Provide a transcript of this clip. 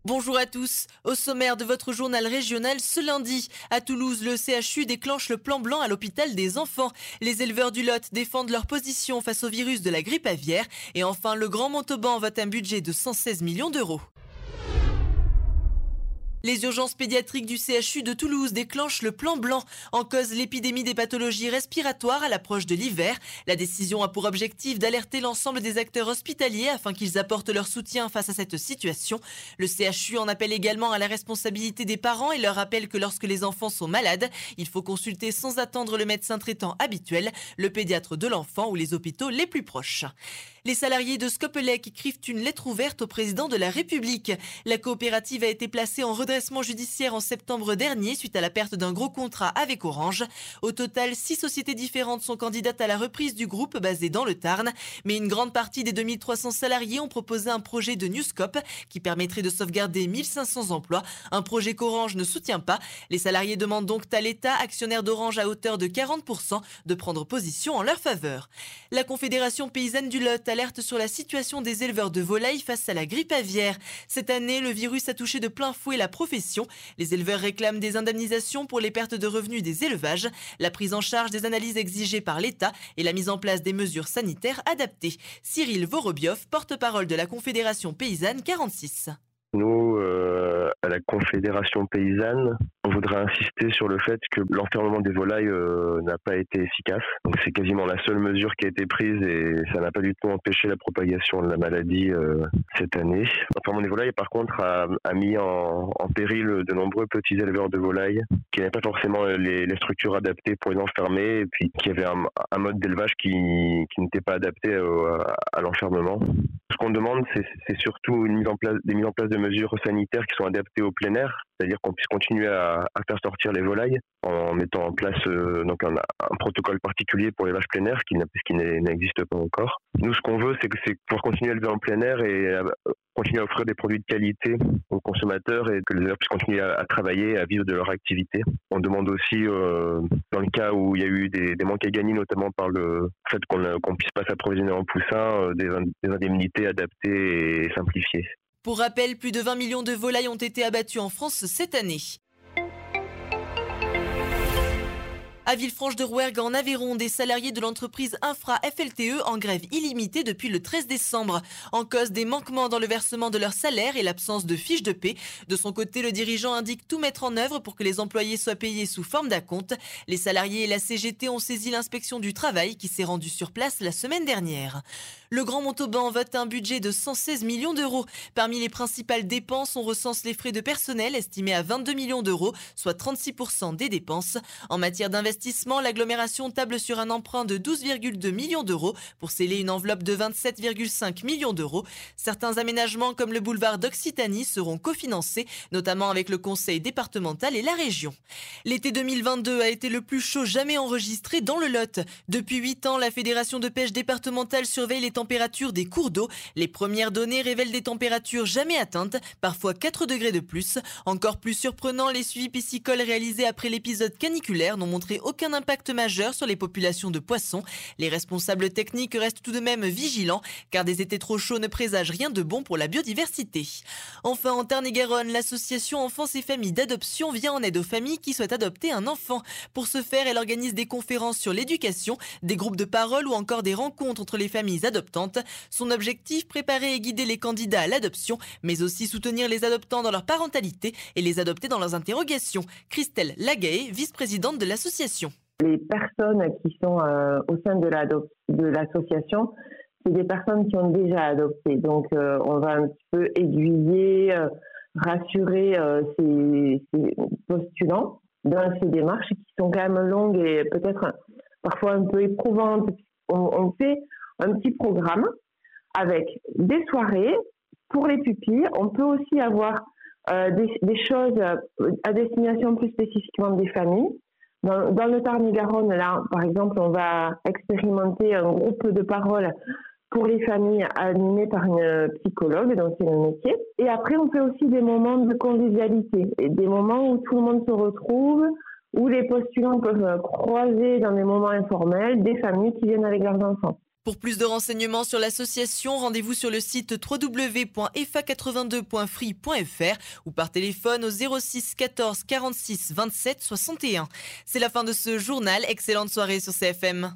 Bonjour à tous. Au sommaire de votre journal régional ce lundi, à Toulouse, le CHU déclenche le plan blanc à l'hôpital des enfants. Les éleveurs du Lot défendent leur position face au virus de la grippe aviaire. Et enfin, le Grand Montauban vote un budget de 116 millions d'euros. Les urgences pédiatriques du CHU de Toulouse déclenchent le plan blanc. En cause, l'épidémie des pathologies respiratoires à l'approche de l'hiver. La décision a pour objectif d'alerter l'ensemble des acteurs hospitaliers afin qu'ils apportent leur soutien face à cette situation. Le CHU en appelle également à la responsabilité des parents et leur rappelle que lorsque les enfants sont malades, il faut consulter sans attendre le médecin traitant habituel, le pédiatre de l'enfant ou les hôpitaux les plus proches. Les salariés de Scopelec écrivent une lettre ouverte au président de la République. La coopérative a été placée en redressement judiciaire en septembre dernier suite à la perte d'un gros contrat avec Orange. Au total, 6 sociétés différentes sont candidates à la reprise du groupe basé dans le Tarn. Mais une grande partie des 2300 salariés ont proposé un projet de New Scope qui permettrait de sauvegarder 1500 emplois. Un projet qu'Orange ne soutient pas. Les salariés demandent donc à l'État, actionnaire d'Orange à hauteur de 40%, de prendre position en leur faveur. La Confédération paysanne du Lot alerte sur la situation des éleveurs de volailles face à la grippe aviaire. Cette année, le virus a touché de plein fouet la profession. Les éleveurs réclament des indemnisations pour les pertes de revenus des élevages, la prise en charge des analyses exigées par l'État et la mise en place des mesures sanitaires adaptées. Cyril Vorobioff, porte-parole de la Confédération paysanne 46. Nous, à la Confédération paysanne, on voudrait insister sur le fait que l'enfermement des volailles n'a pas été efficace. Donc c'est quasiment la seule mesure qui a été prise et ça n'a pas du tout empêché la propagation de la maladie cette année. L'enfermement des volailles, par contre, a mis en péril de nombreux petits éleveurs de volailles qui n'avaient pas forcément les structures adaptées pour les enfermer et puis qui avaient un mode d'élevage qui n'était pas adapté à l'enfermement. Ce qu'on demande, c'est surtout des mises en place de mesures sanitaires qui sont adaptées au plein air, c'est-à-dire qu'on puisse continuer à faire sortir les volailles en mettant en place donc un protocole particulier pour l'élevage plein air qui n'existe pas encore. Nous, ce qu'on veut, c'est pouvoir continuer à élever en plein air et continuer à offrir des produits de qualité aux consommateurs et que les éleveurs puissent continuer à travailler, à vivre de leur activité. On demande aussi, dans le cas où il y a eu des manques à gagner, notamment par le fait qu'on puisse pas s'approvisionner en poussin, des indemnités adaptées et simplifiées. Pour rappel, plus de 20 millions de volailles ont été abattues en France cette année. À Villefranche-de-Rouergue, en Aveyron, des salariés de l'entreprise Infra FLTE en grève illimitée depuis le 13 décembre. En cause des manquements dans le versement de leur salaire et l'absence de fiches de paie. De son côté, le dirigeant indique tout mettre en œuvre pour que les employés soient payés sous forme d'acompte. Les salariés et la CGT ont saisi l'inspection du travail qui s'est rendue sur place la semaine dernière. Le Grand Montauban vote un budget de 116 millions d'euros. Parmi les principales dépenses, on recense les frais de personnel estimés à 22 millions d'euros, soit 36% des dépenses. En matière d'investissement, l'agglomération table sur un emprunt de 12,2 millions d'euros pour sceller une enveloppe de 27,5 millions d'euros. Certains aménagements comme le boulevard d'Occitanie seront cofinancés, notamment avec le conseil départemental et la région. L'été 2022 a été le plus chaud jamais enregistré dans le Lot. Depuis 8 ans, la Fédération de pêche départementale surveille les températures des cours d'eau. Les premières données révèlent des températures jamais atteintes, parfois 4 degrés de plus. Encore plus surprenant, les suivis piscicoles réalisés après l'épisode caniculaire n'ont montré aucun impact majeur sur les populations de poissons. Les responsables techniques restent tout de même vigilants, car des étés trop chauds ne présagent rien de bon pour la biodiversité. Enfin, en Tarn-et-Garonne, l'association Enfance et Familles d'Adoption vient en aide aux familles qui souhaitent adopter un enfant. Pour ce faire, elle organise des conférences sur l'éducation, des groupes de parole ou encore des rencontres entre les familles adoptantes. Son objectif, préparer et guider les candidats à l'adoption, mais aussi soutenir les adoptants dans leur parentalité et les adopter dans leurs interrogations. Christelle Lagaé, vice-présidente de l'association. Les personnes qui sont au sein de l'association, c'est des personnes qui ont déjà adopté. Donc, on va un petit peu aiguiller, rassurer ces postulants dans ces démarches qui sont quand même longues et peut-être parfois un peu éprouvantes. On fait un petit programme avec des soirées pour les pupilles. On peut aussi avoir des choses à destination plus spécifiquement des familles. Dans le Tarn-et-Garonne, là, par exemple, on va expérimenter un groupe de parole pour les familles animées par une psychologue, donc c'est le métier. Et après, on fait aussi des moments de convivialité, et des moments où tout le monde se retrouve, où les postulants peuvent croiser dans des moments informels des familles qui viennent avec leurs enfants. Pour plus de renseignements sur l'association, rendez-vous sur le site www.efa82.free.fr ou par téléphone au 06 14 46 27 61. C'est la fin de ce journal. Excellente soirée sur CFM.